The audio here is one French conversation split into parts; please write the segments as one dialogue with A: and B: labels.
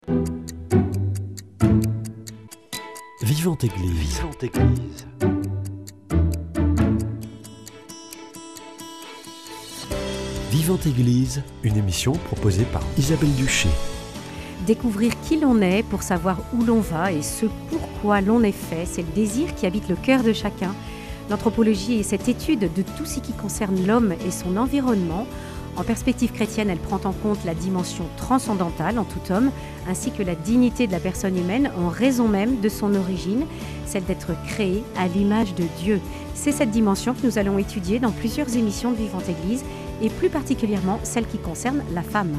A: Vivante Église. Vivante Église. Vivante Église, une émission proposée par Isabelle Duché.
B: Découvrir qui l'on est pour savoir où l'on va et ce pourquoi l'on est fait, c'est le désir qui habite le cœur de chacun. L'anthropologie est cette étude de tout ce qui concerne l'homme et son environnement. En perspective chrétienne, elle prend en compte la dimension transcendantale en tout homme, ainsi que la dignité de la personne humaine en raison même de son origine, celle d'être créée à l'image de Dieu. C'est cette dimension que nous allons étudier dans plusieurs émissions de Vivante Église, et plus particulièrement celle qui concerne la femme.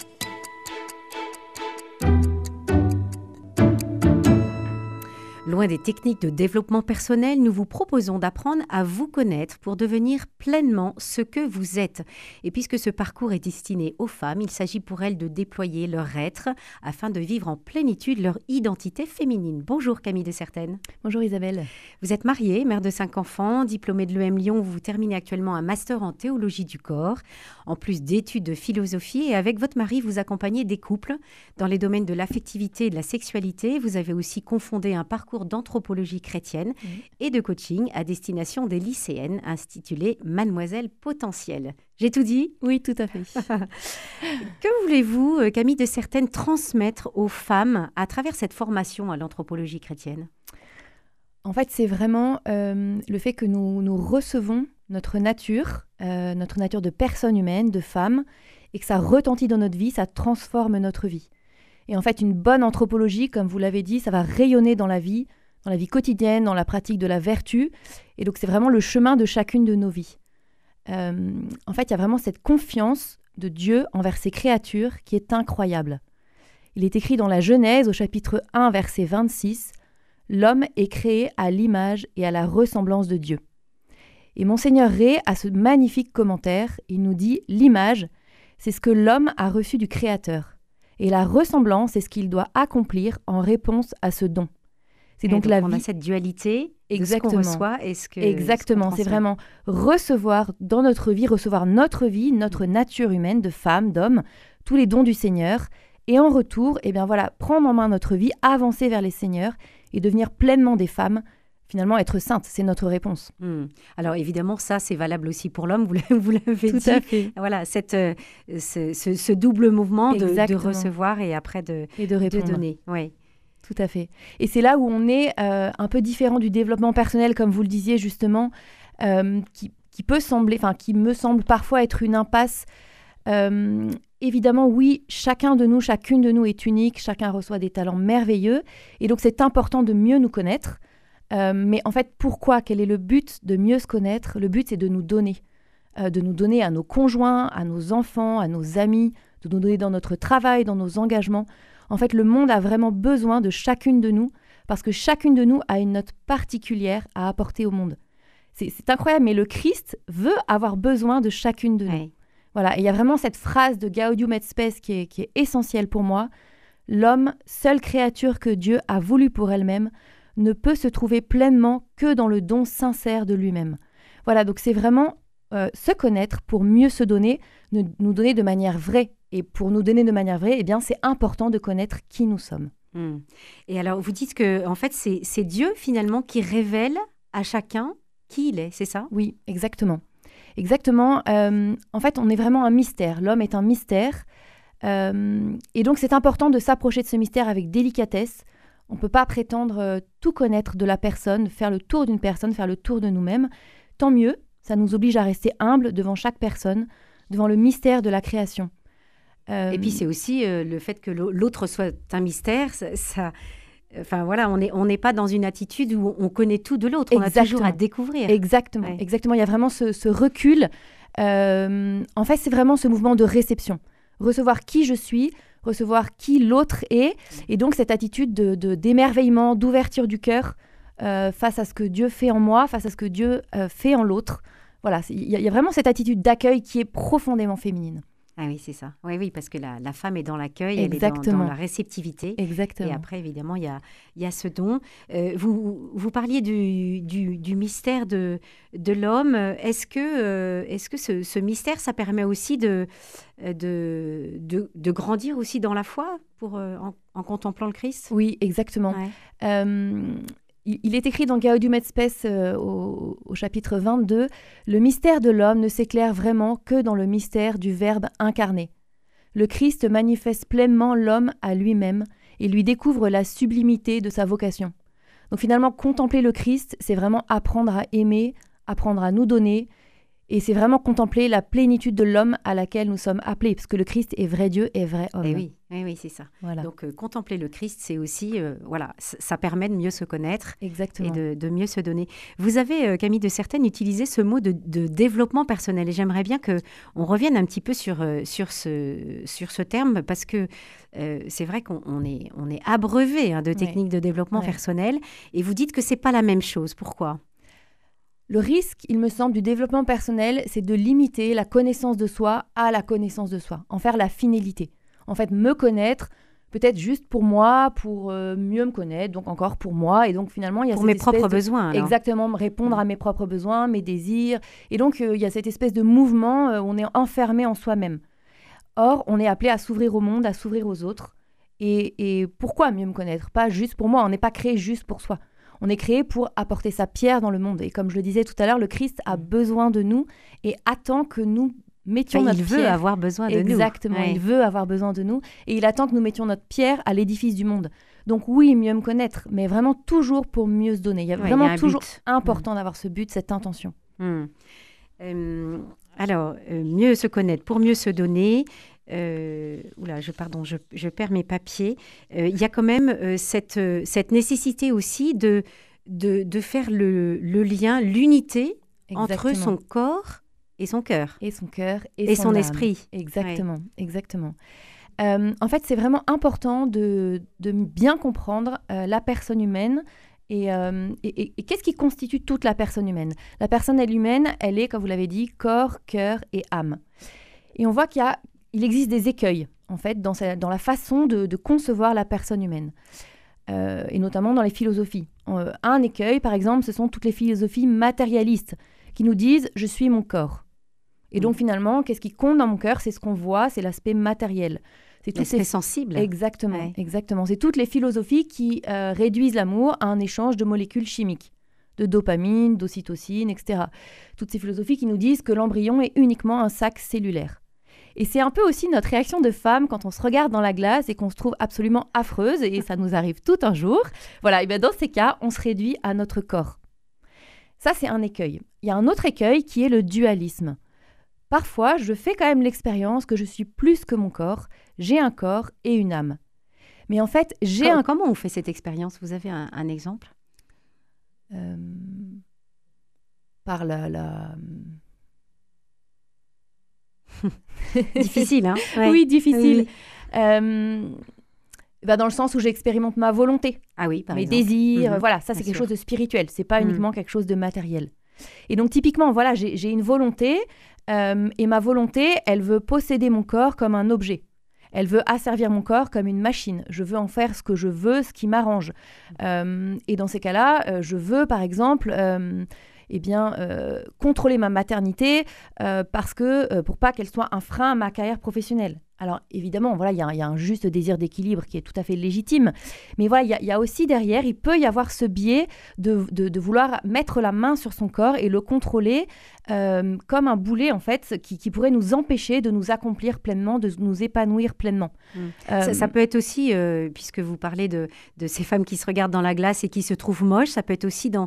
B: Loin des techniques de développement personnel, nous vous proposons d'apprendre à vous connaître pour devenir pleinement ce que vous êtes. Et puisque ce parcours est destiné aux femmes, il s'agit pour elles de déployer leur être afin de vivre en plénitude leur identité féminine. Bonjour Camille de Certaine.
C: Bonjour Isabelle.
B: Vous êtes mariée, mère de 5 enfants, diplômée de l'EM Lyon, vous terminez actuellement un master en théologie du corps, en plus d'études de philosophie, et avec votre mari, vous accompagnez des couples dans les domaines de l'affectivité et de la sexualité. Vous avez aussi confondé un parcours d'anthropologie chrétienne et de coaching à destination des lycéennes intitulé Mademoiselle Potentielle. J'ai tout dit ?
C: Oui, tout à fait.
B: Que voulez-vous, Camille de Certaine, transmettre aux femmes à travers cette formation à l'anthropologie chrétienne ?
C: En fait, c'est vraiment le fait que nous recevons notre nature de personne humaine, de femme, et que ça retentit dans notre vie, ça transforme notre vie. Et en fait, une bonne anthropologie, comme vous l'avez dit, ça va rayonner dans la vie quotidienne, dans la pratique de la vertu. Et donc, c'est vraiment le chemin de chacune de nos vies. En fait, il y a vraiment cette confiance de Dieu envers ses créatures qui est incroyable. Il est écrit dans la Genèse, au chapitre 1, verset 26, « L'homme est créé à l'image et à la ressemblance de Dieu. » Et Monseigneur Ré a ce magnifique commentaire. Il nous dit « L'image, c'est ce que l'homme a reçu du Créateur. Et la ressemblance, c'est ce qu'il doit accomplir en réponse à ce don. » C'est donc la vie.
B: On a cette dualité de ce qu'on reçoit et ce que
C: Exactement, c'est vraiment recevoir dans notre vie, notre nature humaine de femme, d'homme, tous les dons du Seigneur. Et en retour, prendre en main notre vie, avancer vers les Seigneurs et devenir pleinement des femmes. Finalement, être sainte, c'est notre réponse.
B: Alors évidemment, ça, c'est valable aussi pour l'homme, vous l'avez dit.
C: Tout à fait.
B: Voilà, ce double mouvement de recevoir et après de donner. Oui.
C: Tout à fait. Et c'est là où on est un peu différent du développement personnel, comme vous le disiez justement, qui me semble parfois être une impasse. Évidemment, oui, chacune de nous est unique, chacun reçoit des talents merveilleux, et donc c'est important de mieux nous connaître. Mais en fait, pourquoi ? Quel est le but de mieux se connaître ? Le but, c'est de nous donner à nos conjoints, à nos enfants, à nos amis, de nous donner dans notre travail, dans nos engagements. En fait, le monde a vraiment besoin de chacune de nous, parce que chacune de nous a une note particulière à apporter au monde. C'est incroyable, mais le Christ veut avoir besoin de chacune de nous.
B: Oui.
C: Voilà, et il y a vraiment cette phrase de Gaudium et Spes qui est essentielle pour moi. L'homme, seule créature que Dieu a voulu pour elle-même, ne peut se trouver pleinement que dans le don sincère de lui-même. Voilà, donc c'est vraiment se connaître pour mieux se donner, nous donner de manière vraie. Et pour nous donner de manière vraie, c'est important de connaître qui nous sommes.
B: Et alors, vous dites que en fait, c'est Dieu finalement qui révèle à chacun qui il est, c'est ça ?
C: Oui, exactement. Exactement. En fait, on est vraiment un mystère. L'homme est un mystère. Et donc, c'est important de s'approcher de ce mystère avec délicatesse. On ne peut pas prétendre tout connaître de la personne, faire le tour d'une personne, faire le tour de nous-mêmes. Tant mieux, ça nous oblige à rester humbles devant chaque personne, devant le mystère de la création.
B: Et puis c'est aussi le fait que l'autre soit un mystère, on n'est pas dans une attitude où on connaît tout de l'autre, on a toujours à découvrir.
C: Exactement, ouais. Exactement. Il y a vraiment ce recul. En fait, c'est vraiment ce mouvement de réception. Recevoir qui je suis, recevoir qui l'autre est, et donc cette attitude d'émerveillement, d'ouverture du cœur face à ce que Dieu fait en moi, face à ce que Dieu fait en l'autre. Voilà, il y a vraiment cette attitude d'accueil qui est profondément féminine.
B: Ah oui, c'est ça. Oui, parce que la femme est dans l'accueil, elle est dans la réceptivité.
C: Exactement.
B: Et après, évidemment, il y a ce don. Vous parliez du mystère de l'homme. Est-ce que ce mystère, ça permet aussi de grandir aussi dans la foi en contemplant le Christ?
C: Oui, exactement.
B: Ouais.
C: Il est écrit dans Gaudium et Spes au chapitre 22, « Le mystère de l'homme ne s'éclaire vraiment que dans le mystère du Verbe incarné. Le Christ manifeste pleinement l'homme à lui-même et lui découvre la sublimité de sa vocation. » Donc finalement, contempler le Christ, c'est vraiment apprendre à aimer, apprendre à nous donner, et c'est vraiment contempler la plénitude de l'homme à laquelle nous sommes appelés, parce que le Christ est vrai Dieu et vrai homme.
B: Et oui, c'est ça.
C: Voilà.
B: Donc, contempler le Christ, c'est aussi, ça permet de mieux se connaître.
C: Exactement.
B: Et de mieux se donner. Vous avez, Camille de Certaines, utilisé ce mot de développement personnel. Et j'aimerais bien qu'on revienne un petit peu sur ce terme, parce que c'est vrai qu'on est abreuvé de techniques de développement personnel. Et vous dites que ce n'est pas la même chose. Pourquoi ?
C: Le risque, il me semble, du développement personnel, c'est de limiter la connaissance de soi à la connaissance de soi, en faire la finalité. En fait, me connaître, peut-être juste pour moi, pour mieux me connaître, donc encore pour moi. Et donc finalement, il y a
B: pour mes propres besoins. Alors.
C: Exactement, répondre à mes propres besoins, mes désirs. Et donc, il y a cette espèce de mouvement où on est enfermé en soi-même. Or, on est appelé à s'ouvrir au monde, à s'ouvrir aux autres. Et pourquoi mieux me connaître ? Pas juste pour moi, on n'est pas créé juste pour soi. On est créé pour apporter sa pierre dans le monde. Et comme je le disais tout à l'heure, le Christ a besoin de nous et attend que nous mettions notre pierre.
B: Il veut avoir besoin de nous.
C: Exactement, il veut avoir besoin de nous. Et il attend que nous mettions notre pierre à l'édifice du monde. Donc oui, mieux me connaître, mais vraiment toujours pour mieux se donner. Il y a vraiment toujours important d'avoir ce but, cette intention.
B: Alors, mieux se connaître, pour mieux se donner... je perds mes papiers. Il y a quand même cette nécessité aussi de faire le lien, l'unité entre son corps et son cœur.
C: Et son cœur et son
B: âme.
C: Esprit. Exactement, exactement. En fait, c'est vraiment important de bien comprendre la personne humaine et qu'est-ce qui constitue toute la personne humaine. La personne humaine, elle est, comme vous l'avez dit, corps, cœur et âme. Et on voit qu'il existe des écueils, en fait, dans la façon de concevoir la personne humaine, et notamment dans les philosophies. Un écueil, par exemple, ce sont toutes les philosophies matérialistes qui nous disent « je suis mon corps ». Et donc, finalement, qu'est-ce qui compte dans mon cœur ? C'est ce qu'on voit, c'est l'aspect matériel.
B: C'est l'aspect sensible.
C: Exactement, exactement. C'est toutes les philosophies qui réduisent l'amour à un échange de molécules chimiques, de dopamine, d'ocytocine, etc. Toutes ces philosophies qui nous disent que l'embryon est uniquement un sac cellulaire. Et c'est un peu aussi notre réaction de femme quand on se regarde dans la glace et qu'on se trouve absolument affreuse, et ça nous arrive tout un jour. Voilà, et bien dans ces cas, on se réduit à notre corps. Ça, c'est un écueil. Il y a un autre écueil qui est le dualisme. Parfois, je fais quand même l'expérience que je suis plus que mon corps, j'ai un corps et une âme. Mais en fait,
B: Comment on fait cette expérience ? Vous avez un exemple ?
C: Par la...
B: Difficile, hein ?
C: Oui, difficile. Oui. Dans le sens où j'expérimente ma volonté, mes désirs, voilà, ça c'est quelque chose de spirituel, c'est pas uniquement quelque chose de matériel. Et donc typiquement, voilà, j'ai une volonté, et ma volonté, elle veut posséder mon corps comme un objet. Elle veut asservir mon corps comme une machine. Je veux en faire ce que je veux, ce qui m'arrange. Et dans ces cas-là, je veux, par exemple... contrôler ma maternité parce que pour pas qu'elle soit un frein à ma carrière professionnelle. Alors évidemment, voilà, il y a un juste désir d'équilibre qui est tout à fait légitime, mais voilà, il y a aussi derrière, il peut y avoir ce biais de vouloir mettre la main sur son corps et le contrôler comme un boulet en fait, qui pourrait nous empêcher de nous accomplir pleinement, de nous épanouir pleinement.
B: Ça peut être aussi, puisque vous parlez de ces femmes qui se regardent dans la glace et qui se trouvent moches, ça peut être aussi dans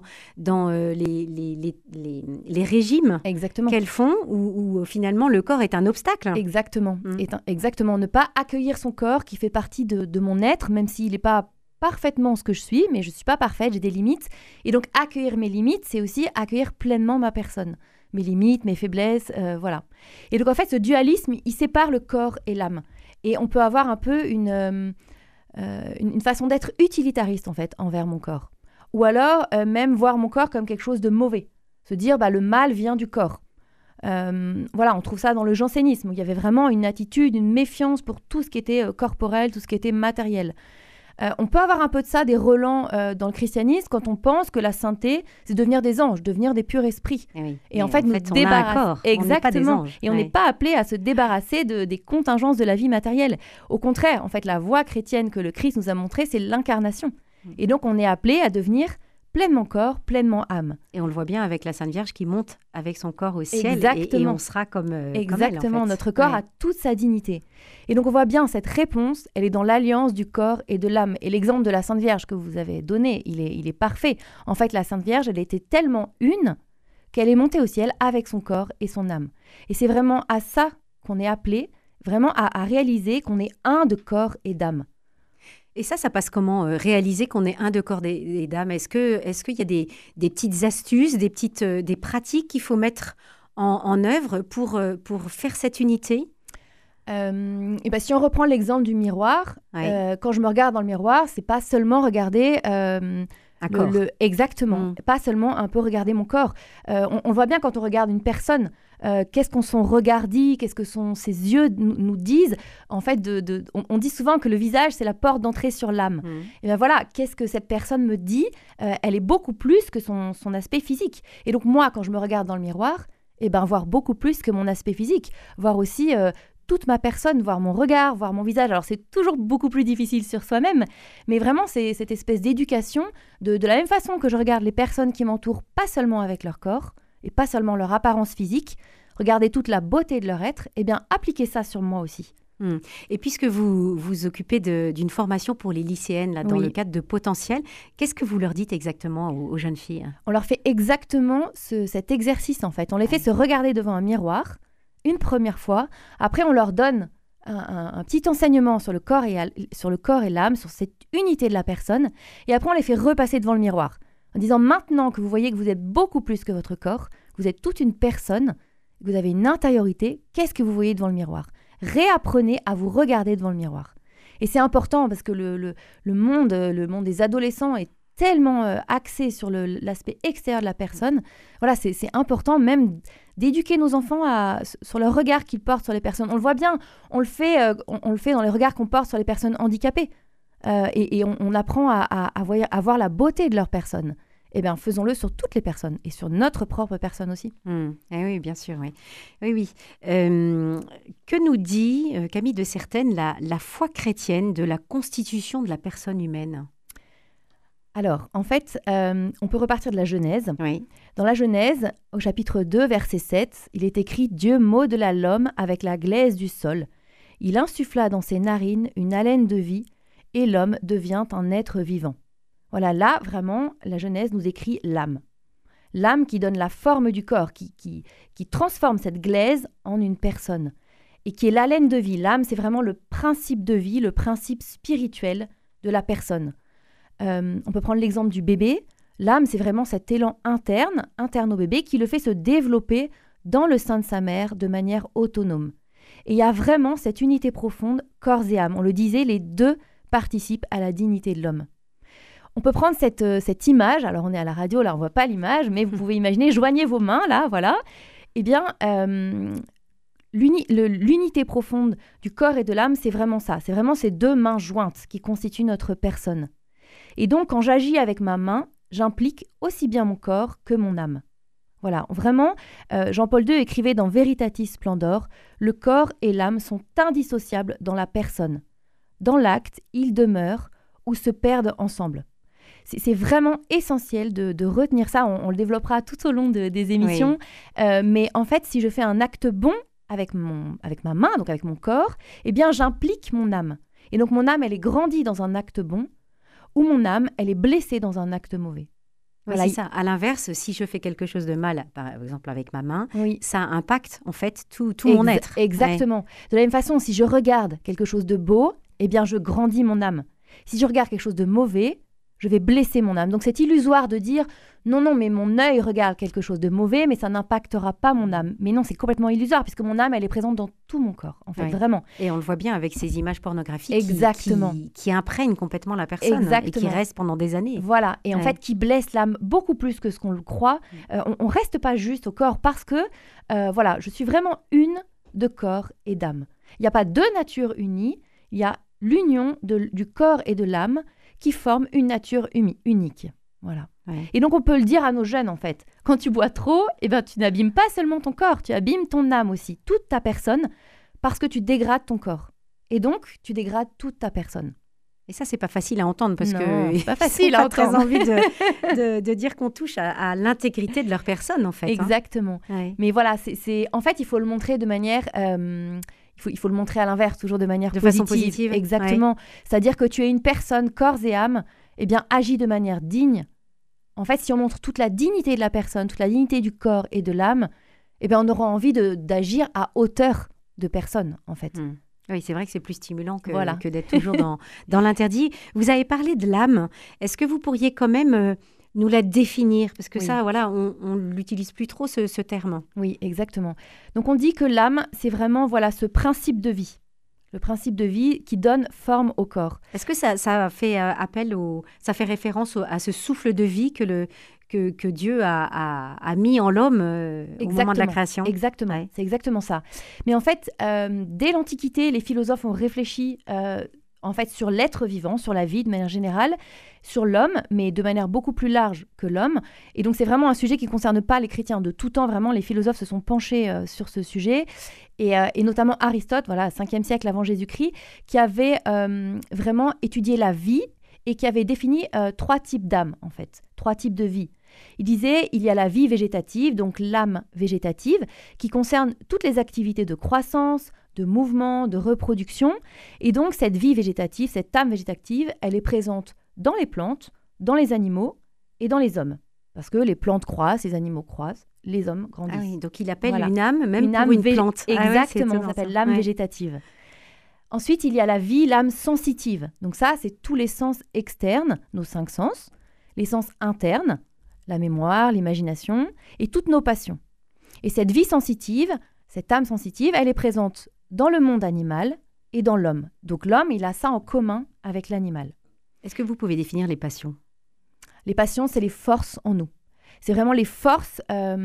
B: les régimes qu'elles font où finalement le corps est un obstacle.
C: Exactement. Exactement. Ne pas accueillir son corps qui fait partie de mon être, même s'il n'est pas parfaitement ce que je suis, mais je ne suis pas parfaite, j'ai des limites. Et donc accueillir mes limites, c'est aussi accueillir pleinement ma personne. Mes limites, mes faiblesses, voilà. Et donc en fait, ce dualisme, il sépare le corps et l'âme. Et on peut avoir un peu une façon d'être utilitariste en fait envers mon corps. Ou alors même voir mon corps comme quelque chose de mauvais. Se dire le mal vient du corps. Voilà, on trouve ça dans le jansénisme, où il y avait vraiment une attitude, une méfiance pour tout ce qui était corporel, tout ce qui était matériel. On peut avoir un peu de ça, des relents dans le christianisme, quand on pense que la sainteté, c'est devenir des anges, devenir des purs esprits.
B: Et
C: en fait, nous
B: on a un corps,
C: exactement.
B: On n'est pas des anges.
C: Et on n'est pas appelé à se débarrasser des contingences de la vie matérielle. Au contraire, en fait, la voie chrétienne que le Christ nous a montrée, c'est l'incarnation. Et donc, on est appelé à devenir pleinement corps, pleinement âme.
B: Et on le voit bien avec la Sainte Vierge qui monte avec son corps au ciel.
C: Exactement.
B: Et on sera comme
C: Exactement,
B: comme elle, en fait.
C: Notre corps a toute sa dignité. Et donc on voit bien cette réponse, elle est dans l'alliance du corps et de l'âme. Et l'exemple de la Sainte Vierge que vous avez donné, il est parfait. En fait, la Sainte Vierge, elle était tellement une qu'elle est montée au ciel avec son corps et son âme. Et c'est vraiment à ça qu'on est appelé, vraiment à réaliser qu'on est un de corps et d'âme.
B: Et ça passe comment, réaliser qu'on est un de corps et d'âme? Est-ce qu'il y a des petites astuces, des pratiques qu'il faut mettre en œuvre pour faire cette unité?
C: Et ben, si on reprend l'exemple du miroir, quand je me regarde dans le miroir, c'est pas seulement regarder exactement, pas seulement un peu regarder mon corps. On voit bien quand on regarde une personne, qu'est-ce qu'on son regard dit, qu'est-ce que ses yeux nous disent. En fait, on dit souvent que le visage, c'est la porte d'entrée sur l'âme. Et bien voilà, qu'est-ce que cette personne me dit? Elle est beaucoup plus que son aspect physique. Et donc moi, quand je me regarde dans le miroir, voir beaucoup plus que mon aspect physique, voir aussi toute ma personne, voir mon regard, voir mon visage. Alors c'est toujours beaucoup plus difficile sur soi-même, mais vraiment c'est cette espèce d'éducation, de la même façon que je regarde les personnes qui m'entourent, pas seulement avec leur corps, et pas seulement leur apparence physique, regarder toute la beauté de leur être, appliquez ça sur moi aussi.
B: Et puisque vous vous occupez d'une formation pour les lycéennes là, dans le cadre de Potentiel, qu'est-ce que vous leur dites exactement aux jeunes filles?
C: On leur fait exactement cet exercice en fait. On les fait se regarder devant un miroir une première fois. Après, on leur donne un petit enseignement sur le corps et l'âme, sur cette unité de la personne. Et après, on les fait repasser devant le miroir en disant maintenant que vous voyez que vous êtes beaucoup plus que votre corps, que vous êtes toute une personne, que vous avez une intériorité, qu'est-ce que vous voyez devant le miroir? Réapprenez à vous regarder devant le miroir. Et c'est important parce que le monde des adolescents est tellement axé sur l'aspect extérieur de la personne. Voilà, c'est important même d'éduquer nos enfants sur le regard qu'ils portent sur les personnes. On le voit bien, on le fait dans les regards qu'on porte sur les personnes handicapées. Et on apprend à voir la beauté de leur personne. Eh bien, faisons-le sur toutes les personnes et sur notre propre personne aussi.
B: Eh oui, bien sûr, oui. Oui. Que nous dit Camille de Certaine la foi chrétienne de la constitution de la personne humaine?
C: Alors, en fait, on peut repartir de la Genèse.
B: Oui.
C: Dans la Genèse, au chapitre 2, verset 7, il est écrit « Dieu modela l'homme avec la glaise du sol. Il insuffla dans ses narines une haleine de vie, et l'homme devient un être vivant. » Voilà, là, vraiment, la Genèse nous décrit l'âme. L'âme qui donne la forme du corps, qui transforme cette glaise en une personne, et qui est l'haleine de vie. L'âme, c'est vraiment le principe de vie, le principe spirituel de la personne. On peut prendre l'exemple du bébé. L'âme, c'est vraiment cet élan interne au bébé qui le fait se développer dans le sein de sa mère de manière autonome. Et il y a vraiment cette unité profonde, corps et âme. On le disait, les deux participent à la dignité de l'homme. On peut prendre cette image, alors on est à la radio, là on ne voit pas l'image, mais vous pouvez imaginer, joignez vos mains, là, voilà. Eh bien, l'unité profonde du corps et de l'âme, c'est vraiment ça. C'est vraiment ces deux mains jointes qui constituent notre personne. Et donc, quand j'agis avec ma main, j'implique aussi bien mon corps que mon âme. Voilà, vraiment, Jean-Paul II écrivait dans Veritatis Splendor, « Le corps et l'âme sont indissociables dans la personne. Dans l'acte, ils demeurent ou se perdent ensemble. » C'est vraiment essentiel de retenir ça. On le développera tout au long des émissions. Oui. Mais en fait, si je fais un acte bon avec ma main, donc avec mon corps, eh bien, j'implique mon âme. Et donc, mon âme, elle est grandie dans un acte bon, ou mon âme, elle est blessée dans un acte mauvais.
B: Voilà. C'est ça. À l'inverse, si je fais quelque chose de mal, par exemple avec ma main, ça impacte en fait tout mon être.
C: Exactement. Ouais. De la même façon, si je regarde quelque chose de beau, eh bien, je grandis mon âme. Si je regarde quelque chose de mauvais, je vais blesser mon âme. Donc c'est illusoire de dire non, mais mon œil regarde quelque chose de mauvais, mais ça n'impactera pas mon âme. Mais non, c'est complètement illusoire, puisque mon âme, elle est présente dans tout mon corps, en fait, vraiment.
B: Et on le voit bien avec ces images pornographiques qui imprègnent complètement la personne et qui restent pendant des années.
C: Voilà, et en fait, qui blessent l'âme beaucoup plus que ce qu'on le croit. On ne reste pas juste au corps parce que, je suis vraiment une de corps et d'âme. Il n'y a pas deux natures unies, il y a l'union du corps et de l'âme qui forment une nature unique. Voilà. Ouais. Et donc, on peut le dire à nos jeunes, en fait. Quand tu bois trop, tu n'abîmes pas seulement ton corps, tu abîmes ton âme aussi, toute ta personne, parce que tu dégrades ton corps. Et donc, tu dégrades toute ta personne.
B: Et ça, c'est pas facile à entendre, parce
C: non,
B: que
C: c'est pas facile à entendre.
B: Très envie de dire qu'on touche à l'intégrité de leur personne, en fait.
C: Exactement. Ouais. Mais voilà, en fait, il faut le montrer de manière... Il faut le montrer à l'inverse, toujours de manière
B: façon positive.
C: Exactement. Ouais. C'est-à-dire que tu es une personne, corps et âme, agis de manière digne. En fait, si on montre toute la dignité de la personne, toute la dignité du corps et de l'âme, on aura envie d'agir à hauteur de personne, en fait.
B: Oui, c'est vrai que c'est plus stimulant que d'être toujours dans l'interdit. Vous avez parlé de l'âme. Est-ce que vous pourriez quand même nous la définir? Parce que ça, on l'utilise plus trop, ce terme.
C: Oui, exactement. Donc, on dit que l'âme, c'est vraiment ce principe de vie. Le principe de vie qui donne forme au corps.
B: Est-ce que ça fait ça fait référence à ce souffle de vie que Dieu a mis en l'homme au moment de la création?
C: Exactement, ouais. C'est exactement ça. Mais en fait, dès l'Antiquité, les philosophes ont réfléchi sur l'être vivant, sur la vie de manière générale, sur l'homme, mais de manière beaucoup plus large que l'homme. Et donc, c'est vraiment un sujet qui ne concerne pas les chrétiens. De tout temps, vraiment, les philosophes se sont penchés sur ce sujet. Et notamment Aristote, 5e siècle avant Jésus-Christ, qui avait vraiment étudié la vie et qui avait défini 3 types d'âme, en fait, 3 types de vie. Il disait, il y a la vie végétative, donc l'âme végétative, qui concerne toutes les activités de croissance, de mouvement, de reproduction. Et donc, cette vie végétative, cette âme végétative, elle est présente dans les plantes, dans les animaux et dans les hommes. Parce que les plantes croissent, les animaux croissent, les hommes grandissent.
B: Ah oui, donc il appelle une âme, même pour une plante.
C: Exactement, ça s'appelle l'âme végétative. Ensuite, il y a la vie, l'âme sensitive. Donc ça, c'est tous les sens externes, nos 5 sens, les sens internes, la mémoire, l'imagination et toutes nos passions. Et cette vie sensitive, cette âme sensitive, elle est présente dans le monde animal et dans l'homme. Donc l'homme, il a ça en commun avec l'animal.
B: Est-ce que vous pouvez définir les passions?
C: Les passions, c'est les forces en nous. C'est vraiment les forces,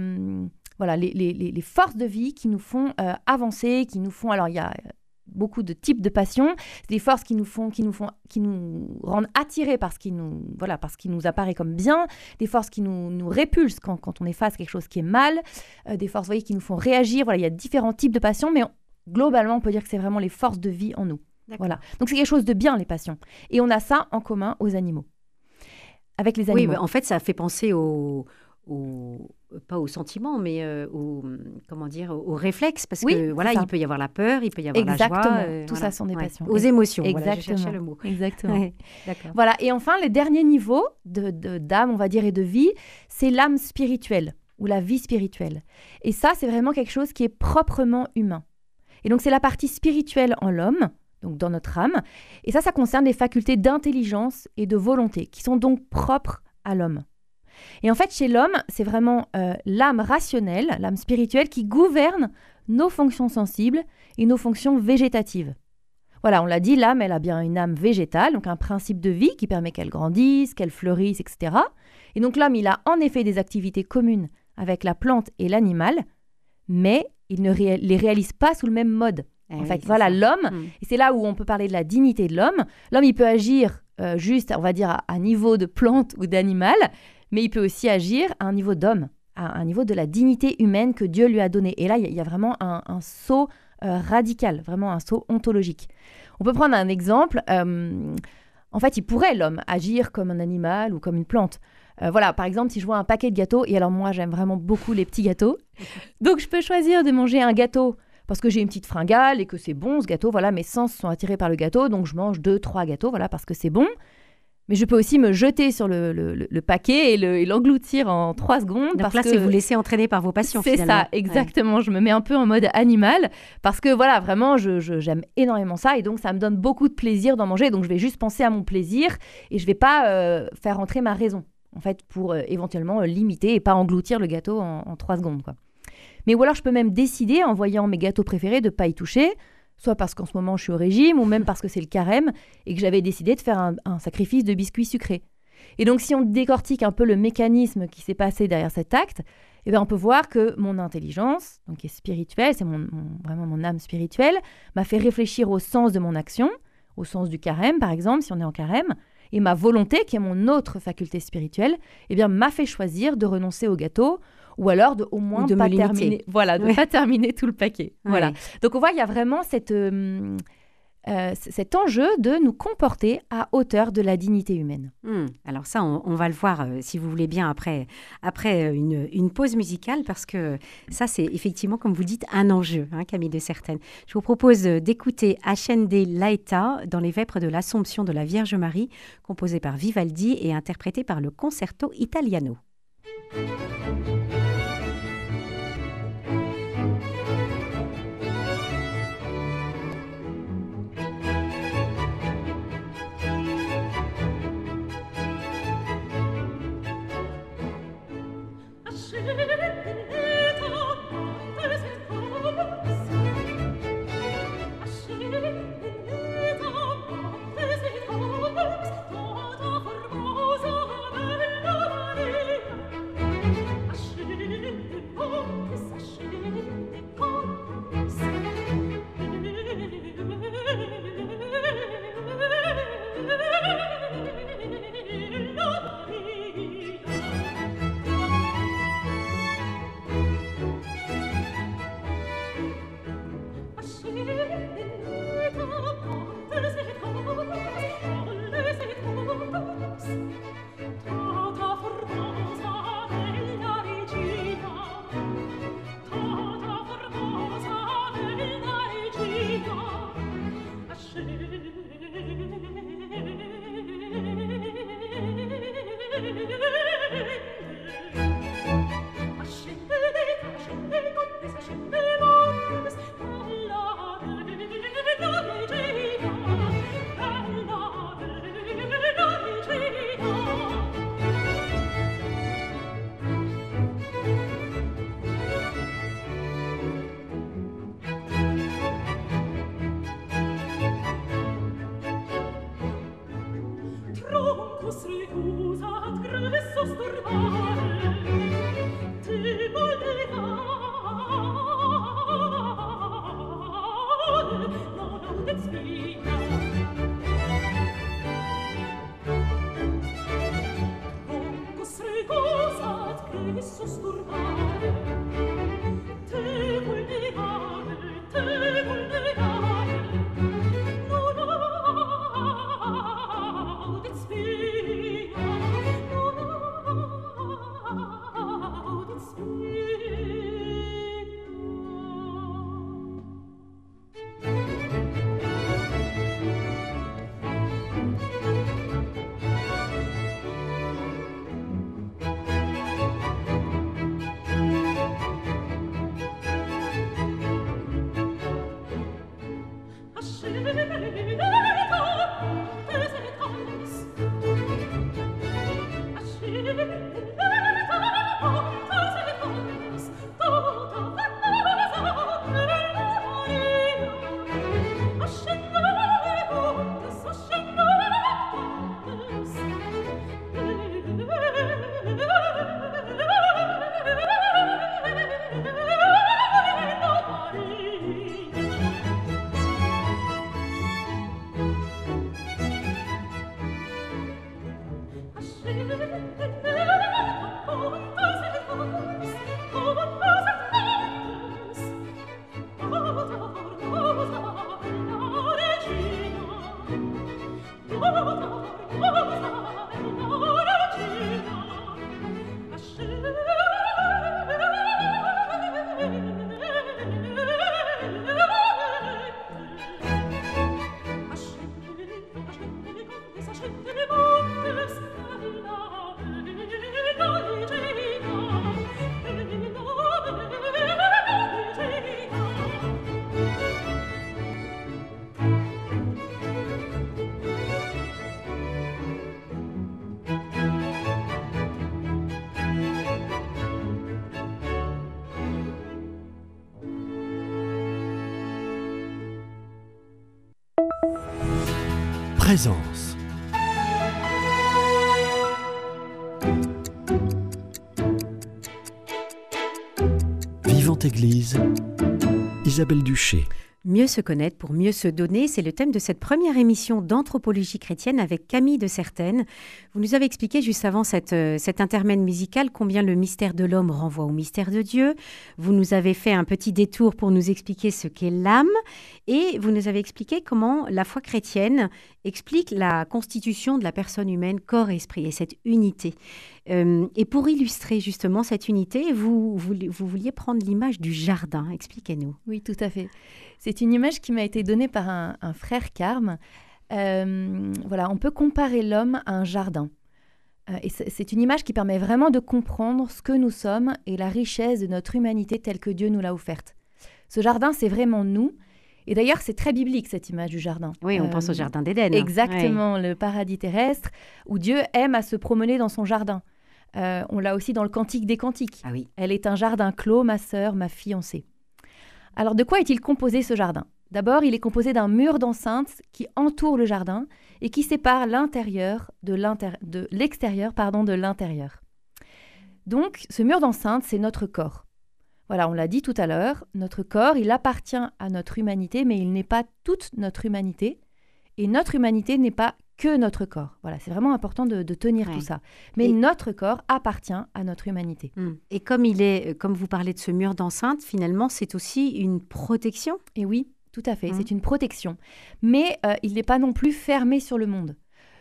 C: les forces de vie qui nous font avancer, qui nous font... Alors, il y a beaucoup de types de passions. C'est des forces qui nous rendent attirés par ce qui nous apparaît comme bien, des forces qui nous répulsent quand on est face à quelque chose qui est mal, des forces qui nous font réagir. Voilà, il y a différents types de passions, mais globalement, on peut dire que c'est vraiment les forces de vie en nous. Voilà. Donc, c'est quelque chose de bien, les passions. Et on a ça en commun aux animaux. Avec les animaux.
B: Oui, en fait, ça fait penser pas aux sentiments, mais aux réflexes, parce que il peut y avoir la peur, il peut y avoir la joie.
C: Exactement, tout ça sont des passions.
B: Aux émotions,
C: exactement.
B: Je cherchais le mot.
C: Exactement. Ouais. D'accord. Voilà, et enfin, le dernier niveau d'âme, on va dire, et de vie, c'est l'âme spirituelle, ou la vie spirituelle. Et ça, c'est vraiment quelque chose qui est proprement humain. Et donc, c'est la partie spirituelle en l'homme, donc dans notre âme, et ça concerne les facultés d'intelligence et de volonté, qui sont donc propres à l'homme. Et en fait, chez l'homme, c'est vraiment l'âme rationnelle, l'âme spirituelle, qui gouverne nos fonctions sensibles et nos fonctions végétatives. Voilà, on l'a dit, l'âme, elle a bien une âme végétale, donc un principe de vie qui permet qu'elle grandisse, qu'elle fleurisse, etc. Et donc l'homme, il a en effet des activités communes avec la plante et l'animal, mais il ne les réalise pas sous le même mode. En fait, l'homme, et c'est là où on peut parler de la dignité de l'homme. L'homme, il peut agir juste, on va dire, à niveau de plante ou d'animal, mais il peut aussi agir à un niveau d'homme, à un niveau de la dignité humaine que Dieu lui a donnée. Et là, il y a vraiment un saut radical, vraiment un saut ontologique. On peut prendre un exemple. En fait, il pourrait, l'homme, agir comme un animal ou comme une plante. Par exemple, si je vois un paquet de gâteaux, et alors moi, j'aime vraiment beaucoup les petits gâteaux, donc je peux choisir de manger un gâteau parce que j'ai une petite fringale et que c'est bon ce gâteau, mes sens sont attirés par le gâteau, donc je mange 2-3 gâteaux, parce que c'est bon. Mais je peux aussi me jeter sur le paquet et l'engloutir en 3 secondes.
B: Donc là, c'est vous laisser entraîner par vos passions,
C: c'est
B: finalement.
C: Ça, exactement. Ouais. Je me mets un peu en mode animal parce que voilà, vraiment, j'aime énormément ça et donc ça me donne beaucoup de plaisir d'en manger. Donc je vais juste penser à mon plaisir et je vais pas faire entrer ma raison, en fait, pour éventuellement limiter et pas engloutir le gâteau en 3 secondes, quoi. Mais ou alors je peux même décider, en voyant mes gâteaux préférés, de ne pas y toucher, soit parce qu'en ce moment je suis au régime, ou même parce que c'est le carême, et que j'avais décidé de faire un sacrifice de biscuits sucrés. Et donc si on décortique un peu le mécanisme qui s'est passé derrière cet acte, eh bien, on peut voir que mon intelligence, donc qui est spirituelle, c'est vraiment mon âme spirituelle, m'a fait réfléchir au sens de mon action, au sens du carême par exemple, si on est en carême, et ma volonté, qui est mon autre faculté spirituelle, eh bien, m'a fait choisir de renoncer au gâteau, ou alors de au moins pas terminer, pas terminer tout le paquet. Ouais. Voilà. Donc on voit, il y a vraiment cet enjeu de nous comporter à hauteur de la dignité humaine.
B: Alors ça, on va le voir, si vous voulez bien, après une pause musicale, parce que ça, c'est effectivement, comme vous dites, un enjeu, Camille de Certaine. Je vous propose d'écouter Ascende Laeta dans les vêpres de l'Assomption de la Vierge Marie, composé par Vivaldi et interprété par le Concerto Italiano.
A: Présence. Vivante Église, Isabelle Duché.
B: Mieux se connaître pour mieux se donner, c'est le thème de cette première émission d'anthropologie chrétienne avec Camille de Certaines. Vous nous avez expliqué juste avant cet intermède musical combien le mystère de l'homme renvoie au mystère de Dieu. Vous nous avez fait un petit détour pour nous expliquer ce qu'est l'âme et vous nous avez expliqué comment la foi chrétienne explique la constitution de la personne humaine, corps et esprit, et cette unité. Et pour illustrer justement cette unité, vous vouliez prendre l'image du jardin. Expliquez-nous.
C: Oui, tout à fait. C'est une image qui m'a été donnée par un frère carme. On peut comparer l'homme à un jardin. Et c'est une image qui permet vraiment de comprendre ce que nous sommes et la richesse de notre humanité telle que Dieu nous l'a offerte. Ce jardin, c'est vraiment nous. Et d'ailleurs, c'est très biblique, cette image du jardin.
B: Oui, on pense au jardin d'Éden.
C: Exactement, le paradis terrestre, où Dieu aime à se promener dans son jardin. On l'a aussi dans le Cantique des Cantiques.
B: Ah oui.
C: Elle est un jardin clos, ma sœur, ma fiancée. Alors, de quoi est-il composé, ce jardin ? D'abord, il est composé d'un mur d'enceinte qui entoure le jardin et qui sépare l'extérieur de l'intérieur. Donc, ce mur d'enceinte, c'est notre corps. Voilà, on l'a dit tout à l'heure, notre corps, il appartient à notre humanité, mais il n'est pas toute notre humanité. Et notre humanité n'est pas que notre corps. Voilà, c'est vraiment important de tenir tout ça. Mais notre corps appartient à notre humanité.
B: Et comme vous parlez de ce mur d'enceinte, finalement, c'est aussi une protection.
C: Et oui, tout à fait, c'est une protection. Mais il n'est pas non plus fermé sur le monde.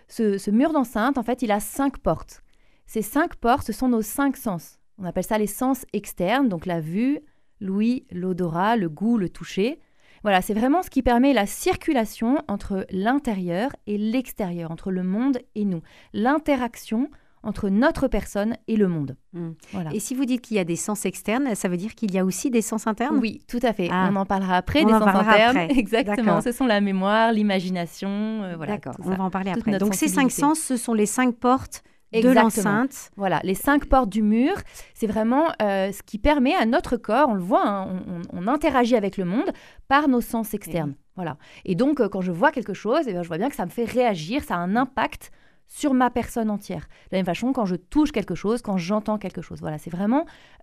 C: Ce mur d'enceinte, en fait, il a 5 portes. Ces 5 portes, ce sont nos 5 sens. On appelle ça les sens externes, donc la vue, l'ouïe, l'odorat, le goût, le toucher. Voilà, c'est vraiment ce qui permet la circulation entre l'intérieur et l'extérieur, entre le monde et nous. L'interaction entre notre personne et le monde. Voilà.
B: Et si vous dites qu'il y a des sens externes, ça veut dire qu'il y a aussi des sens internes ?
C: Oui, tout à fait. On en parlera après, des sens internes. Exactement, d'accord. Ce sont la mémoire, l'imagination.
B: D'accord, on va en parler après. Donc ces 5 sens, ce sont les 5 portes de l'enceinte.
C: Voilà, les 5 portes du mur, c'est vraiment ce qui permet à notre corps, on le voit, on interagit avec le monde par nos sens externes. Voilà. Et donc, quand je vois quelque chose, je vois bien que ça me fait réagir, ça a un impact sur ma personne entière. De la même façon, quand je touche quelque chose, quand j'entends quelque chose. Voilà, c'est vraiment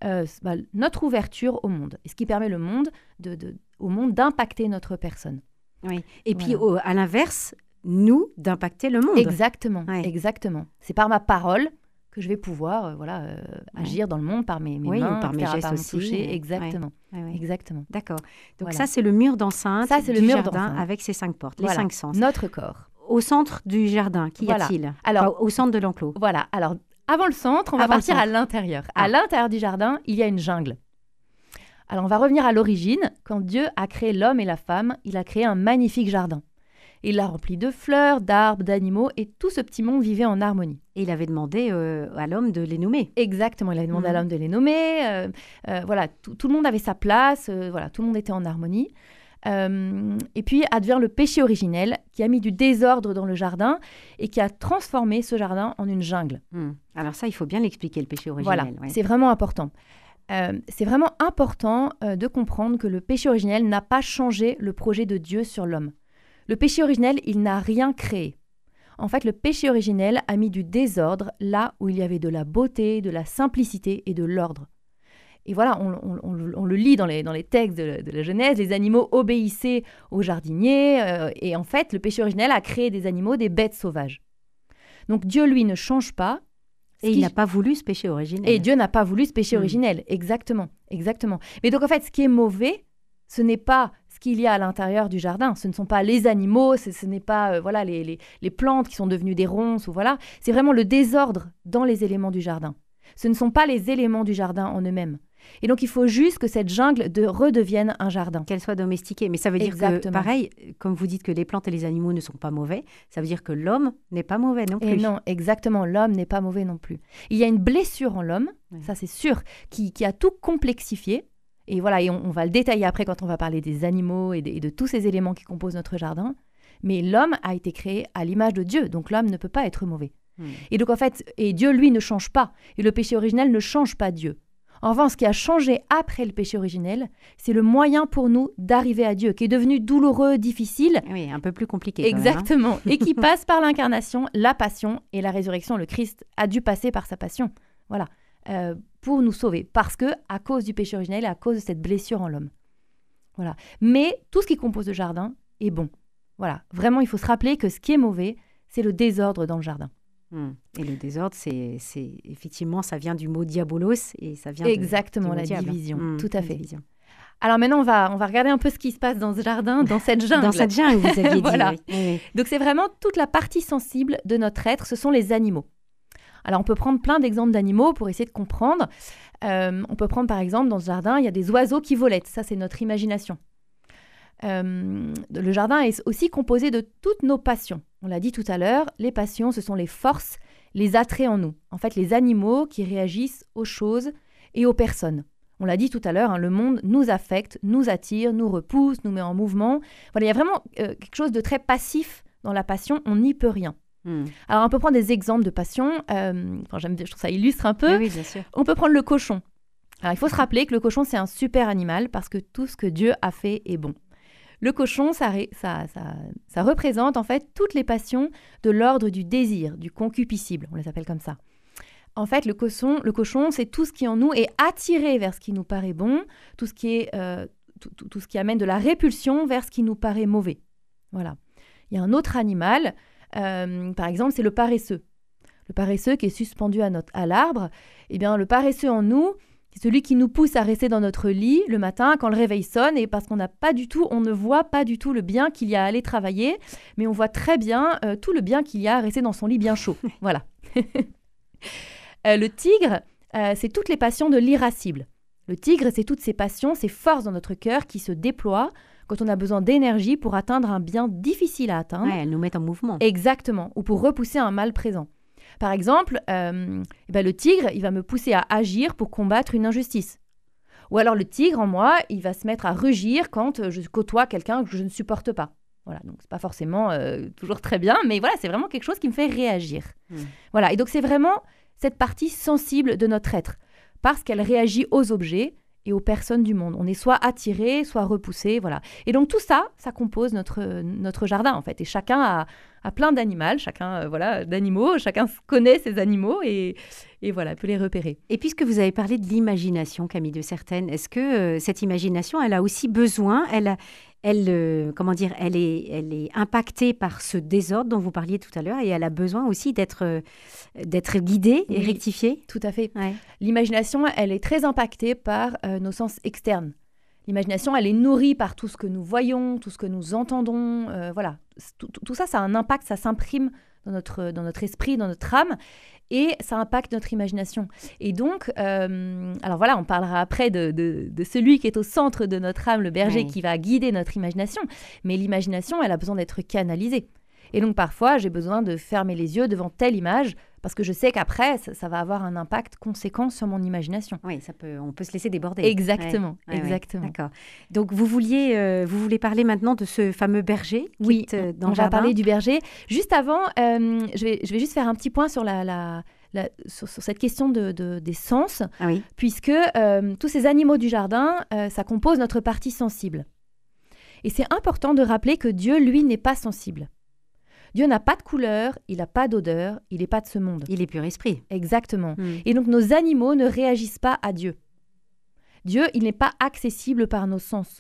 C: notre ouverture au monde. Et ce qui permet au monde d'impacter notre personne.
B: Oui. Et puis, à l'inverse, nous, d'impacter le monde.
C: Exactement, exactement. C'est par ma parole que je vais pouvoir agir dans le monde, par mes mains,
B: par mes gestes
C: par mon
B: aussi.
C: toucher. Exactement. Exactement.
B: D'accord. Donc ça, c'est le mur d'enceinte du jardin avec ses 5 portes, les 5 sens.
C: Notre corps.
B: Au centre du jardin, qu'y a-t-il ? Alors, au centre de l'enclos.
C: Voilà. Alors, avant le centre, on va partir à l'intérieur. À l'intérieur du jardin, il y a une jungle. Alors, on va revenir à l'origine. Quand Dieu a créé l'homme et la femme, il a créé un magnifique jardin. Il l'a rempli de fleurs, d'arbres, d'animaux, et tout ce petit monde vivait en harmonie.
B: Et il avait demandé à l'homme de les nommer.
C: Exactement, il avait demandé à l'homme de les nommer. Tout le monde avait sa place, tout le monde était en harmonie. Et puis advient le péché originel qui a mis du désordre dans le jardin et qui a transformé ce jardin en une jungle.
B: Alors ça, il faut bien l'expliquer, le péché originel.
C: Voilà, c'est vraiment important. C'est vraiment important de comprendre que le péché originel n'a pas changé le projet de Dieu sur l'homme. Le péché originel, il n'a rien créé. En fait, le péché originel a mis du désordre là où il y avait de la beauté, de la simplicité et de l'ordre. Et voilà, on le lit dans les textes de la Genèse, les animaux obéissaient aux jardiniers, et en fait, le péché originel a créé des animaux, des bêtes sauvages. Donc Dieu, lui, ne change pas.
B: Et il n'a pas voulu ce péché originel.
C: Et Dieu n'a pas voulu ce péché originel, exactement. Mais donc en fait, ce qui est mauvais, ce n'est pas ce qu'il y a à l'intérieur du jardin. Ce ne sont pas les animaux, ce n'est pas les plantes qui sont devenues des ronces. C'est vraiment le désordre dans les éléments du jardin. Ce ne sont pas les éléments du jardin en eux-mêmes. Et donc, il faut juste que cette jungle redevienne un jardin.
B: Qu'elle soit domestiquée. Mais ça veut dire que, pareil, comme vous dites que les plantes et les animaux ne sont pas mauvais, ça veut dire que l'homme n'est pas mauvais non plus.
C: Et non, exactement, l'homme n'est pas mauvais non plus. Il y a une blessure en l'homme, ça c'est sûr, qui a tout complexifié. Et voilà, et on va le détailler après quand on va parler des animaux et de tous ces éléments qui composent notre jardin. Mais l'homme a été créé à l'image de Dieu, donc l'homme ne peut pas être mauvais. Et donc en fait, et Dieu lui ne change pas. Et le péché originel ne change pas Dieu. En revanche, ce qui a changé après le péché originel, c'est le moyen pour nous d'arriver à Dieu, qui est devenu douloureux, difficile.
B: Oui, un peu plus compliqué.
C: Exactement. Quand même, hein. Et qui passe par l'incarnation, la passion et la résurrection. Le Christ a dû passer par sa passion. Voilà. Pour nous sauver. Parce que, à cause du péché originel et à cause de cette blessure en l'homme. Voilà. Mais tout ce qui compose le jardin est bon. Voilà. Vraiment, il faut se rappeler que ce qui est mauvais, c'est le désordre dans le jardin.
B: Et le désordre, c'est effectivement, ça vient du mot diabolos et ça vient
C: exactement
B: du
C: la
B: diable.
C: Division. Tout à fait. Alors maintenant, on va regarder un peu ce qui se passe dans ce jardin, dans cette jungle.
B: Dans cette jungle, vous aviez dit.
C: Voilà.
B: Oui.
C: Donc c'est vraiment toute la partie sensible de notre être, ce sont les animaux. Alors on peut prendre plein d'exemples d'animaux pour essayer de comprendre. On peut prendre par exemple dans ce jardin, il y a des oiseaux qui volettent. Ça, c'est notre imagination. Le jardin est aussi composé de toutes nos passions. On l'a dit tout à l'heure, les passions, ce sont les forces, les attraits en nous. En fait, les animaux qui réagissent aux choses et aux personnes. On l'a dit tout à l'heure, le monde nous affecte, nous attire, nous repousse, nous met en mouvement. Voilà, il y a vraiment quelque chose de très passif dans la passion, on n'y peut rien. Alors, on peut prendre des exemples de passion. Je trouve que ça illustre un peu.
B: Oui, bien sûr.
C: On peut prendre le cochon. Alors, il faut se rappeler que le cochon, c'est un super animal parce que tout ce que Dieu a fait est bon. Le cochon, ça représente en fait toutes les passions de l'ordre du désir, du concupiscible, on les appelle comme ça. En fait, le cochon, c'est tout ce qui en nous est attiré vers ce qui nous paraît bon, tout ce qui amène de la répulsion vers ce qui nous paraît mauvais. Voilà. Il y a un autre animal, par exemple, c'est le paresseux. Le paresseux qui est suspendu à l'arbre. Eh bien, le paresseux en nous, c'est celui qui nous pousse à rester dans notre lit le matin quand le réveil sonne et parce qu'on ne voit pas du tout le bien qu'il y a à aller travailler, mais on voit très bien tout le bien qu'il y a à rester dans son lit bien chaud. Voilà. Le tigre, c'est toutes les passions de l'irascible. Le tigre, c'est toutes ces passions, ces forces dans notre cœur qui se déploient quand on a besoin d'énergie pour atteindre un bien difficile à atteindre.
B: Ouais, elles nous mettent en mouvement.
C: Exactement, ou pour repousser un mal présent. Par exemple, le tigre, il va me pousser à agir pour combattre une injustice. Ou alors le tigre en moi, il va se mettre à rugir quand je côtoie quelqu'un que je ne supporte pas. Voilà, donc c'est pas forcément toujours très bien, mais voilà, c'est vraiment quelque chose qui me fait réagir. Voilà, et donc c'est vraiment cette partie sensible de notre être, parce qu'elle réagit aux objets et aux personnes du monde. On est soit attiré, soit repoussé, voilà. Et donc tout ça, ça compose notre jardin en fait. Et chacun a plein d'animaux, chacun connaît ses animaux et voilà, peut les repérer.
B: Et puisque vous avez parlé de l'imagination, Camille de Certaines, est-ce que cette imagination, elle a aussi besoin, elle est impactée par ce désordre dont vous parliez tout à l'heure et elle a besoin aussi d'être guidée et rectifiée?
C: Tout à fait.
B: Ouais.
C: L'imagination, elle est très impactée par nos sens externes. L'imagination, elle est nourrie par tout ce que nous voyons, tout ce que nous entendons. Voilà. Tout ça, ça a un impact, ça s'imprime dans notre esprit, dans notre âme, et ça impacte notre imagination. Et donc, alors voilà, on parlera après de celui qui est au centre de notre âme, le berger, qui va guider notre imagination. Mais l'imagination, elle a besoin d'être canalisée. Et donc parfois, j'ai besoin de fermer les yeux devant telle image parce que je sais qu'après, ça va avoir un impact conséquent sur mon imagination.
B: Oui, on peut se laisser déborder.
C: Exactement, exactement.
B: Ouais. D'accord. Donc vous voulez parler maintenant de ce fameux berger
C: qui
B: est dans
C: on
B: le jardin.
C: Va parler du berger. Juste avant, je vais juste faire un petit point sur sur cette question des sens, puisque tous ces animaux du jardin, ça compose notre partie sensible. Et c'est important de rappeler que Dieu, lui, n'est pas sensible. Dieu n'a pas de couleur, il n'a pas d'odeur, il n'est pas de ce monde.
B: Il est pur esprit.
C: Exactement. Et donc nos animaux ne réagissent pas à Dieu. Dieu, il n'est pas accessible par nos sens.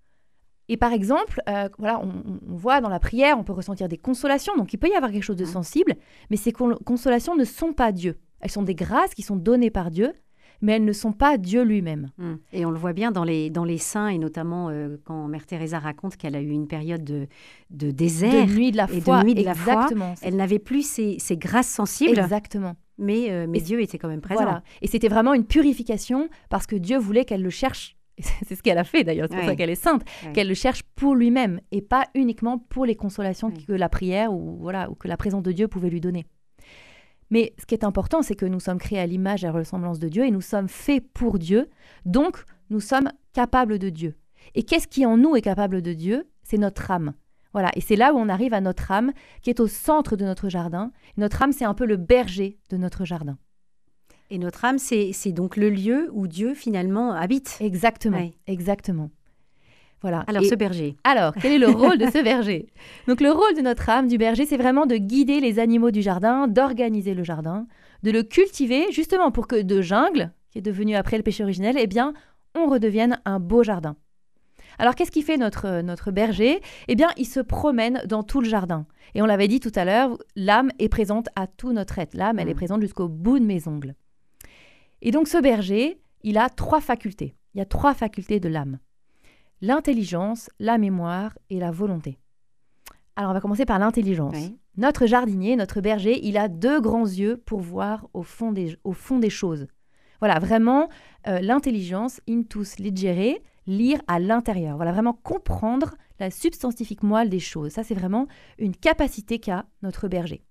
C: Et par exemple, on voit dans la prière, on peut ressentir des consolations, donc il peut y avoir quelque chose de sensible, mais ces consolations ne sont pas Dieu. Elles sont des grâces qui sont données par Dieu, mais elles ne sont pas Dieu lui-même.
B: Et on le voit bien dans les saints, et notamment quand Mère Teresa raconte qu'elle a eu une période de désert.
C: De nuit de la foi.
B: Exactement. Elle n'avait plus ces grâces sensibles.
C: Exactement.
B: Mais Dieu était quand même présent.
C: Voilà. Et c'était vraiment une purification parce que Dieu voulait qu'elle le cherche. C'est ce qu'elle a fait d'ailleurs, c'est pour ça qu'elle est sainte. Qu'elle le cherche pour lui-même et pas uniquement pour les consolations que la prière ou que la présence de Dieu pouvait lui donner. Mais ce qui est important, c'est que nous sommes créés à l'image et à la ressemblance de Dieu et nous sommes faits pour Dieu. Donc, nous sommes capables de Dieu. Et qu'est-ce qui en nous est capable de Dieu? C'est notre âme. Voilà. Et c'est là où on arrive à notre âme qui est au centre de notre jardin. Notre âme, c'est un peu le berger de notre jardin.
B: Et notre âme, c'est donc le lieu où Dieu finalement habite.
C: Exactement, exactement. Voilà.
B: Alors, ce berger.
C: Alors, quel est le rôle de ce berger? Donc, le rôle de notre âme, du berger, c'est vraiment de guider les animaux du jardin, d'organiser le jardin, de le cultiver, justement pour que de jungle, qui est devenu après le péché originel, eh bien, on redevienne un beau jardin. Alors, qu'est-ce qu'il fait notre berger? Eh bien, il se promène dans tout le jardin. Et on l'avait dit tout à l'heure, l'âme est présente à tout notre être. L'âme, elle est présente jusqu'au bout de mes ongles. Et donc, ce berger, il a 3 facultés. Il y a 3 facultés de l'âme. L'intelligence, la mémoire et la volonté. Alors, on va commencer par l'intelligence. Oui. Notre jardinier, notre berger, il a 2 grands yeux pour voir au fond des choses. Voilà, vraiment, l'intelligence, intus legere, lire à l'intérieur. Voilà, vraiment comprendre la substantifique moelle des choses. Ça, c'est vraiment une capacité qu'a notre berger.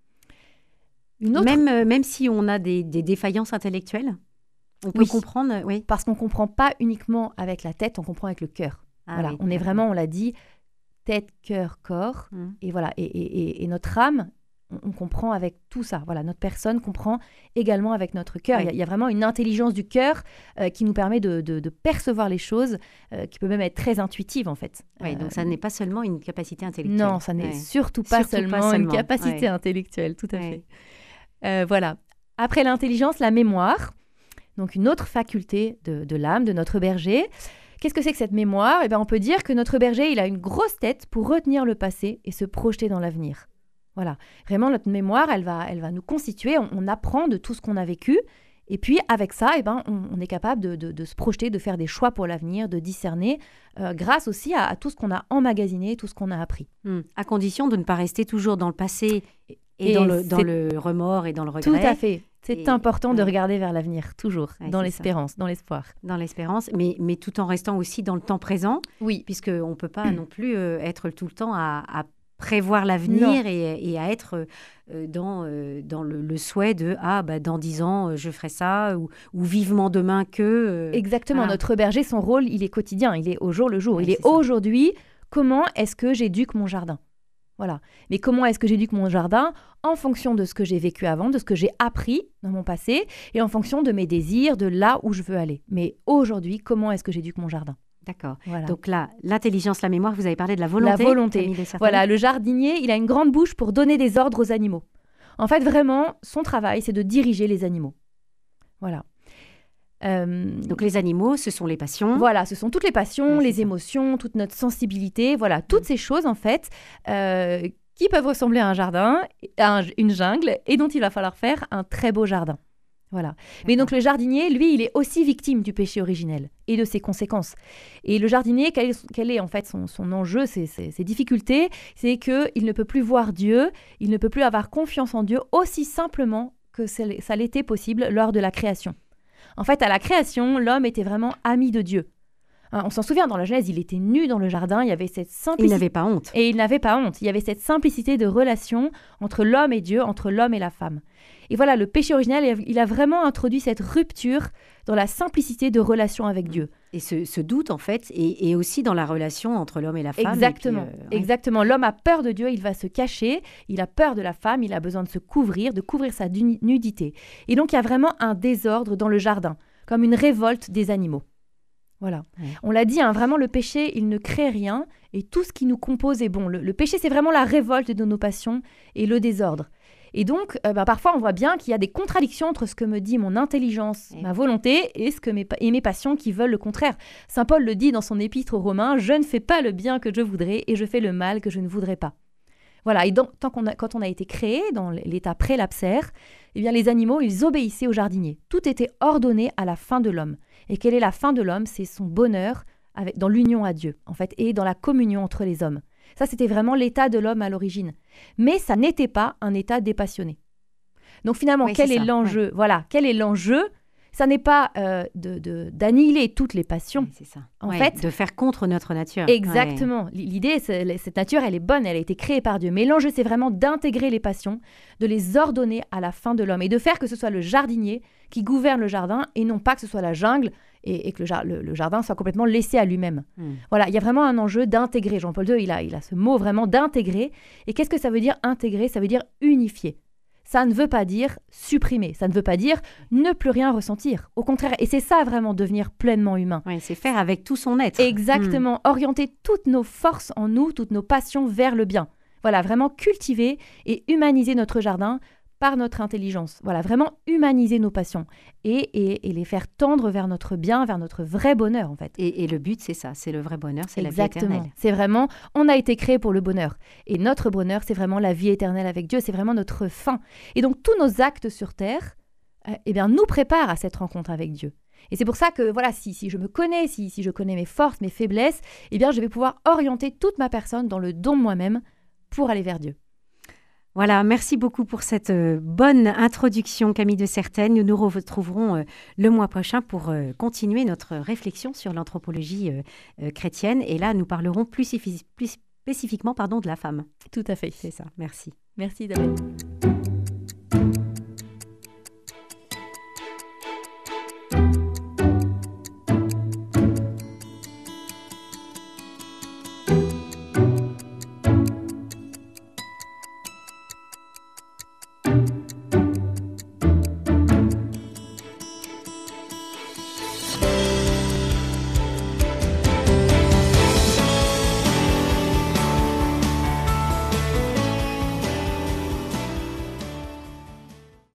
B: Même si on a des défaillances intellectuelles, on peut comprendre, oui.
C: Parce qu'on ne comprend pas uniquement avec la tête, on comprend avec le cœur. Voilà, oui, on est vraiment, on l'a dit, tête, cœur, corps. Et voilà, et notre âme, on comprend avec tout ça. Voilà, notre personne comprend également avec notre cœur. Oui. Il y a vraiment une intelligence du cœur qui nous permet de percevoir les choses, qui peut même être très intuitive en fait.
B: Oui, donc ça n'est pas seulement une capacité intellectuelle.
C: Non, ça n'est surtout pas seulement une capacité intellectuelle, tout à fait. Voilà. Après l'intelligence, la mémoire. Donc une autre faculté de l'âme, de notre berger. Qu'est-ce que c'est que cette mémoire? Eh bien, on peut dire que notre berger, il a une grosse tête pour retenir le passé et se projeter dans l'avenir. Voilà. Vraiment, notre mémoire, elle va nous constituer. On apprend de tout ce qu'on a vécu. Et puis, avec ça, eh ben, on est capable de se projeter, de faire des choix pour l'avenir, de discerner, grâce aussi à tout ce qu'on a emmagasiné, tout ce qu'on a appris.
B: À condition de ne pas rester toujours dans le passé et dans le remords et dans le regret.
C: Tout à fait. C'est important de regarder vers l'avenir, toujours, dans l'espérance, dans l'espoir.
B: Dans l'espérance, mais tout en restant aussi dans le temps présent.
C: Oui.
B: Puisqu'on ne peut pas non plus être tout le temps à prévoir l'avenir et à être dans le souhait de dans 10 ans, je ferai ça, ou vivement demain que...
C: Exactement. Voilà. Notre berger, son rôle, il est quotidien, il est au jour le jour. Il est aujourd'hui, comment est-ce que j'éduque mon jardin? Voilà. Mais comment est-ce que j'éduque mon jardin? En fonction de ce que j'ai vécu avant, de ce que j'ai appris dans mon passé, et en fonction de mes désirs, de là où je veux aller. Mais aujourd'hui, comment est-ce que j'éduque mon jardin?
B: D'accord. Voilà. Donc là, l'intelligence, la mémoire, vous avez parlé de la volonté.
C: La volonté. Voilà, le jardinier, il a une grande bouche pour donner des ordres aux animaux. En fait, vraiment, son travail, c'est de diriger les animaux. Voilà.
B: Donc les animaux, ce sont les passions.
C: Voilà, ce sont toutes les passions, les émotions, toute notre sensibilité. Voilà, toutes ces choses, en fait, qui peuvent ressembler à un jardin, à une jungle, et dont il va falloir faire un très beau jardin. Voilà. Mais donc le jardinier, lui, il est aussi victime du péché originel et de ses conséquences. Et le jardinier, quel est en fait son enjeu, ses difficultés? C'est qu'il ne peut plus voir Dieu, il ne peut plus avoir confiance en Dieu aussi simplement que ça l'était possible lors de la création. En fait, à la création, l'homme était vraiment ami de Dieu. On s'en souvient, dans la Genèse, il était nu dans le jardin, il y avait cette simplicité.
B: Il n'avait pas honte.
C: Et il n'avait pas honte. Il y avait cette simplicité de relation entre l'homme et Dieu, entre l'homme et la femme. Et voilà, le péché originel, il a vraiment introduit cette rupture dans la simplicité de relation avec Dieu.
B: Et ce doute, en fait, est aussi dans la relation entre l'homme et la femme.
C: Exactement, exactement. L'homme a peur de Dieu, il va se cacher, il a peur de la femme, il a besoin de couvrir sa nudité. Et donc, il y a vraiment un désordre dans le jardin, comme une révolte des animaux. Voilà. Ouais. On l'a dit, vraiment, le péché, il ne crée rien et tout ce qui nous compose est bon. Le péché, c'est vraiment la révolte de nos passions et le désordre. Et donc, parfois, on voit bien qu'il y a des contradictions entre ce que me dit mon intelligence, ma volonté, et mes passions qui veulent le contraire. Saint Paul le dit dans son épître aux Romains, « Je ne fais pas le bien que je voudrais et je fais le mal que je ne voudrais pas. » Voilà, et quand on a été créé dans l'état prélapsaire, eh bien, les animaux, ils obéissaient au jardinier. Tout était ordonné à la fin de l'homme. Et quelle est la fin de l'homme? C'est son bonheur dans l'union à Dieu, en fait, et dans la communion entre les hommes. Ça, c'était vraiment l'état de l'homme à l'origine. Mais ça n'était pas un état dépassionné. Donc finalement, quel est l'enjeu? Voilà, quel est l'enjeu? Ça n'est pas d'annihiler toutes les passions.
B: Oui, c'est ça.
C: En fait,
B: de faire contre notre nature.
C: Exactement. L'idée, cette nature, elle est bonne, elle a été créée par Dieu. Mais l'enjeu, c'est vraiment d'intégrer les passions, de les ordonner à la fin de l'homme et de faire que ce soit le jardinier qui gouverne le jardin et non pas que ce soit la jungle et que le jardin soit complètement laissé à lui-même. Voilà, il y a vraiment un enjeu d'intégrer. Jean-Paul II, il a ce mot vraiment d'intégrer. Et qu'est-ce que ça veut dire intégrer? Ça veut dire unifier. ça ne veut pas dire supprimer, ça ne veut pas dire ne plus rien ressentir. Au contraire, et c'est ça vraiment devenir pleinement humain.
B: Oui, c'est faire avec tout son être.
C: Exactement, orienter toutes nos forces en nous, toutes nos passions vers le bien. Voilà, vraiment cultiver et humaniser notre jardin par notre intelligence. Voilà, vraiment humaniser nos passions et les faire tendre vers notre bien, vers notre vrai bonheur en fait.
B: Et le but, c'est ça, c'est le vrai bonheur, c'est la vie éternelle.
C: C'est vraiment, on a été créé pour le bonheur. Et notre bonheur, c'est vraiment la vie éternelle avec Dieu, c'est vraiment notre fin. Et donc tous nos actes sur terre, nous préparent à cette rencontre avec Dieu. Et c'est pour ça que voilà, si je me connais, si je connais mes forces, mes faiblesses, je vais pouvoir orienter toute ma personne dans le don de moi-même pour aller vers Dieu.
B: Voilà, merci beaucoup pour cette bonne introduction, Camille de Certène. Nous nous retrouverons le mois prochain pour continuer notre réflexion sur l'anthropologie chrétienne. Et là, nous parlerons plus spécifiquement de la femme.
C: Tout à fait.
B: C'est ça, merci.
C: Merci Isabelle.